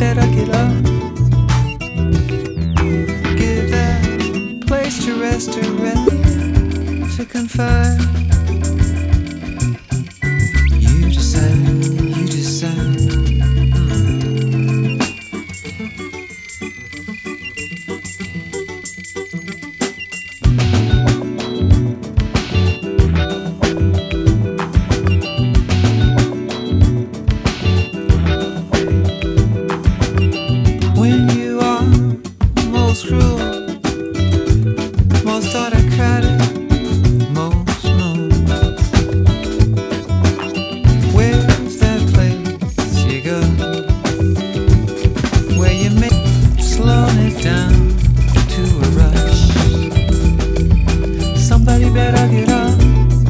better get up. Give that place to rest, to relief, to confide. You decide, you decide. When you are most cruel, most autocratic, most known, where's that place you go, where you make slowing it down to a rush? Somebody better get up.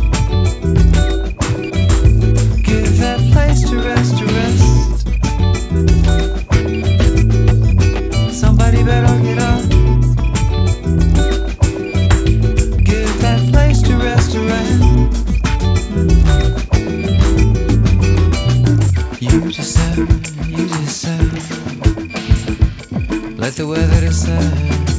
Give that place to rest, to rest. Somebody better get up. Give that place to rest, to rest. You decide, you decide. Let the weather decide.